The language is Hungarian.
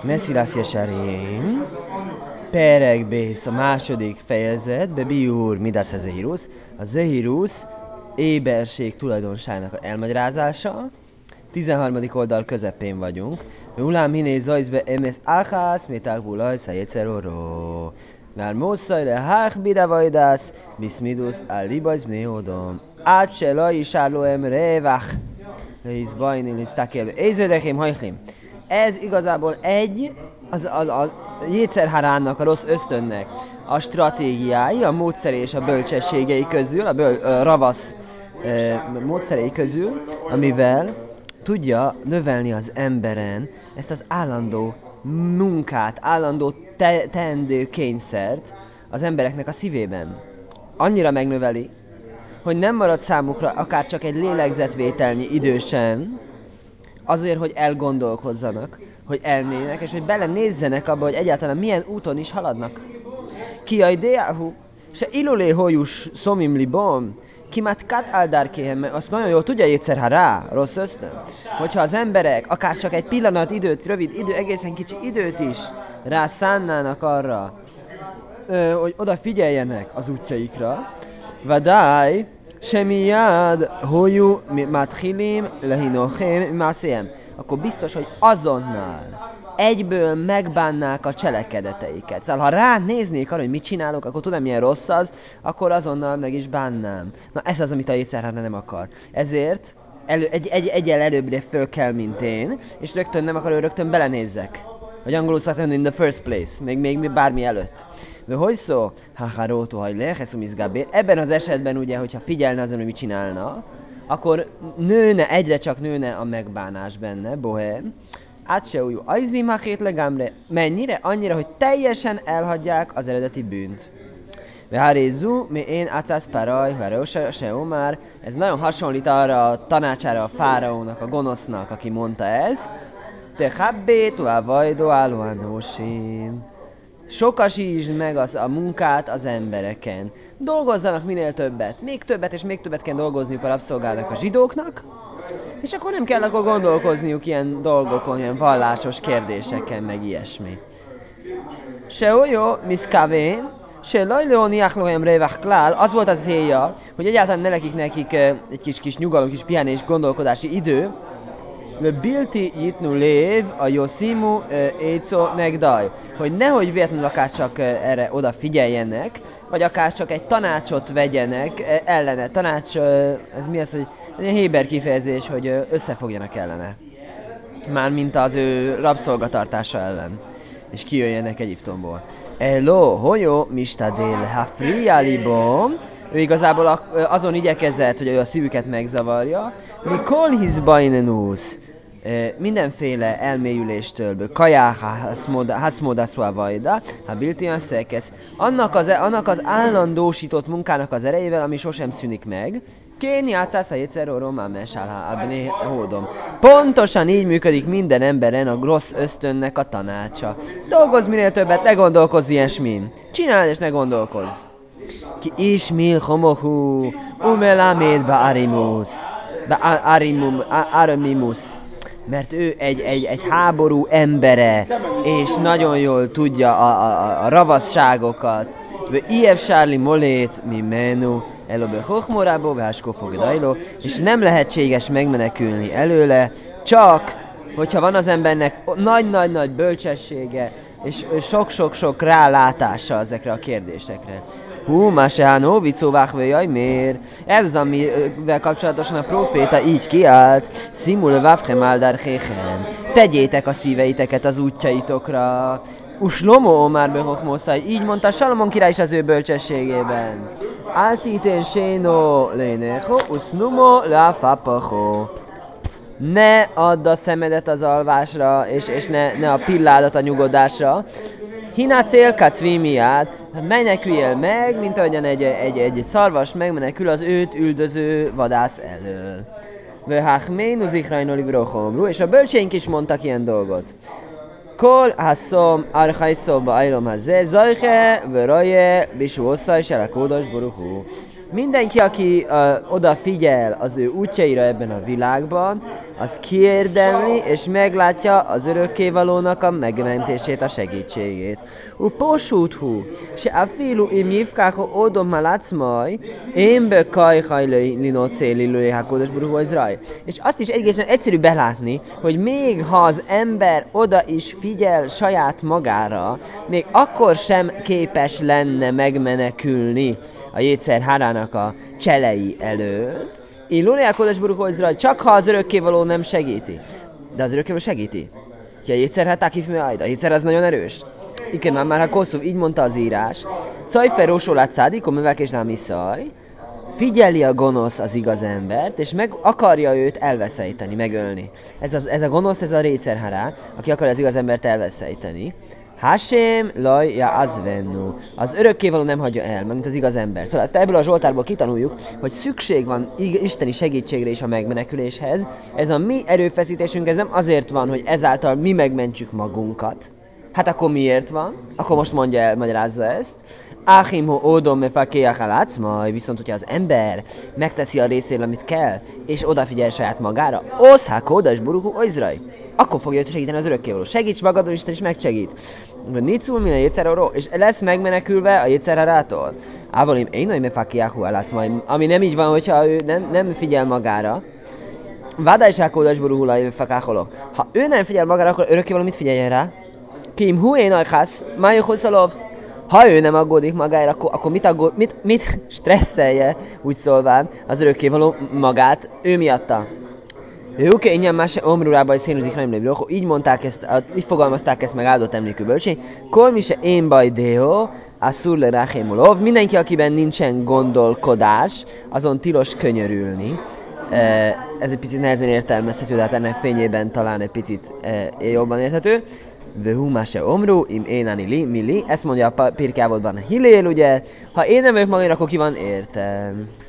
Messzilász Jesarim, Perek Bész, a második fejezet, Bebiur, Midász a Zehirus. A Zehirus éberség tulajdonságnak elmagyarázása. 13. oldal közepén vagyunk. Ulám hiné zajzbe emész áhász, méták bulaj szájéceroró. Már mosszaj le hák bidavajdász, biszmidusz állibajz bnéodom. Át se laj sárló emrevach. Leisz bajni, lisz takélbe. Éződekém, hajklim. Ez igazából a Jécerharánnak, a rossz ösztönnek a stratégiái, a módszere és a bölcsességei közül, a ravasz módszerei közül, amivel tudja növelni az emberen ezt az állandó munkát, állandó teendő kényszert az embereknek a szívében. Annyira megnöveli, hogy nem marad számukra akár csak egy lélegzetvételnyi idő sem, azért, hogy elgondolkozzanak, hogy elmélynek, és hogy belenézzenek abba, hogy egyáltalán milyen úton is haladnak. Ki a ideáhu, se ilulé hojus szomim libom, kimat kat áldárkéhem, mert azt nagyon jól tudja Jécerhará, rossz ösztön, hogyha az emberek akár csak egy pillanat időt, rövid idő, egészen kicsi időt is rászánnának arra, hogy odafigyeljenek az útjaikra, vadály, semmiád, hojú, matchilim, lehinochem, mászém, akkor biztos, hogy azonnal egyből megbánnák a cselekedeteiket. Szóval, ha ránéznék arra, hogy mit csinálok, akkor tudom, milyen rossz az, akkor azonnal meg is bánnám. Na, ez az, amit a Jécerhará nem akar. Ezért egyel előbbre föl kell, mint én, és rögtön nem akar, hogy rögtön belenézzek. Vagy angolul szoktam in the first place, még bármi előtt. De hogy szó? Haharótó, hogy leheszumizgábér. Ebben az esetben ugye, hogyha figyelne azon, hogy mit csinálna, akkor egyre csak nőne a megbánás benne, bohem. Átseújú, ajzvim hachét legámre. Mennyire? Annyira, hogy teljesen elhagyják az eredeti bűnt. Vehárézú, mi én átszász paraj, városa se omár. Ez nagyon hasonlít arra a tanácsára a fáraónak, a gonosznak, aki mondta ezt. Te habbé, tovább vajdó állóanósim. Sokasítsd meg a munkát az embereken. Dolgozzanak minél többet. Még többet és még többet kell dolgozniuk a rabszolgának a zsidóknak. És akkor nem kell akkor gondolkozniuk ilyen dolgokon, ilyen vallásos kérdéseken, meg ilyesmi. Se olyó, miszkávén, se lajlóniáklóhem révach klál, az volt az célja, hogy egyáltalán ne nekik egy kis nyugalom, kis pihenés, gondolkodási idő, le bilti jitnu lév a Josimu éco negdaj, hogy nehogy véletlenül akár csak erre odafigyeljenek, vagy akár csak egy tanácsot vegyenek ellene. Tanács, ez mi az, hogy egy héber kifejezés, hogy összefogjanak ellene. Mármint az ő rabszolgatartása ellen. És kijöjjenek Egyiptomból. Elo, hojo, mistadél, hafrialibom. Ő igazából azon igyekezett, hogy ő a szívüket megzavarja. Mikol hizbainenusz. Mindenféle elmélyüléstől, kajáha, haszmodaszva vajda, ha biltian szekesz, annak az állandósított munkának az erejével, ami sosem szűnik meg, kén játszász a Jéceroró mámesálha, abné hódom. Pontosan így működik minden emberen a rossz ösztönnek a tanácsa. Dolgozz minél többet, ne gondolkozz ilyesmin. Csináld és ne gondolkozz. Ki ismil homohú, umelaméd ba arimimus. Mert ő egy háború embere, és nagyon jól tudja a ravasságokat. Iev sárli molét, mi menu, elobe hochmorából, váskó fogdajló, és nem lehetséges megmenekülni előle, csak, hogyha van az embernek nagy-nagy bölcsessége, és sok-sok rálátása ezekre a kérdésekre. Hú, Masehánó, vicóváhve, jaj, miért? Ez az, amivel kapcsolatosan a próféta így kiállt. Szimul vávhem áldár héhen. Tegyétek a szíveiteket az útjaitokra. Uslomo omár behochmoszai. Így mondta Salomon király is az ő bölcsességében. Altitén séno lénecho, usnumo láfapacho. Ne add a szemedet az alvásra, és ne a pilládat a nyugodásra. Hiná célkat cvímiát, meneküljél meg, mint ahogyan egy szarvas megmenekül az őt üldöző vadász elől. Vöháhménu zihrajnoli vrochomru, és a bölcséink is mondtak ilyen dolgot. Kol haszom archaiszóba ajlom hazé, zajhe, vöraje, bisu osszaj, se lakódos buruhú. Mindenki, aki odafigyel az ő útjaira ebben a világban, az kiérdemli és meglátja az örökkévalónak a megmentését, a segítségét. Posuthu, se a filu im jivkáho odom malacmaj, én be kajhajlői linocélilői hákódos burhózraj. És azt is egészen egyszerű belátni, hogy még ha az ember oda is figyel saját magára, még akkor sem képes lenne megmenekülni a Jétszer Hárának a cselei elől. Én Lóniák Kodesburgózra, csak ha az örökkévaló nem segíti. De az örökkévaló segíti. Ja, Jétszer Háták a Jétszer az nagyon erős. Igen, már ha Koszov, így mondta az írás. Cajfer Rósolát Szádikom, mevek és nem iszaj. Figyeli a gonosz az igaz embert, és meg akarja őt elveszejteni, megölni. Ez a gonosz, ez a Jétszer Hárá, aki akarja az igaz embert elveszejteni. Hashem laj ja azvennu. Az örökkévaló nem hagyja el, mint az igaz ember. Szóval ezt ebből a Zsoltárból kitanuljuk, hogy szükség van isteni segítségre is a megmeneküléshez. Ez a mi erőfeszítésünk, ez nem azért van, hogy ezáltal mi megmentsük magunkat. Hát akkor miért van? Akkor most magyarázza ezt. Áhimho ódom mefakéjach majd viszont hogyha az ember megteszi a részéről, amit kell, és odafigyel saját magára, oszhá kódas buruhu oizraj, akkor fogja őt segíteni az örökkévaló. Segíts magadon, Isten is megsegít. Nicul min a Jétszeroró, és lesz megmenekülve a Jétszerharától. Ávalim én nagy mefakéjahu majd, ami nem így van, hogyha ő nem figyel magára. Vádásák kódas buruhu laj mefakáholó. Ha ő nem figyel magára, akkor örökkévaló mit figyeljen rá? Kim hué nagyhász, májuhosszalov. Ha ő nem aggódik magára, akkor mit stresszelje, úgy szólván, az örökkévaló magát, ő miatta. Oké, ingyen más omrurába és szénuzik nem lévő. Így fogalmazták ezt meg áldott emlékű bölcsény. Kol mi se én baj deo, a szurle ráhémulov. Mindenki, akiben nincsen gondolkodás, azon tilos könyörülni. Ez egy picit nehezen értelmezhető, de hát ennek fényében talán egy picit jobban érthető. Vehuma se omru, im énani li, mi li. Ezt mondja a Pirkávodban a Hillel, ugye? Ha én nem vagyok magam, akkor ki van értem.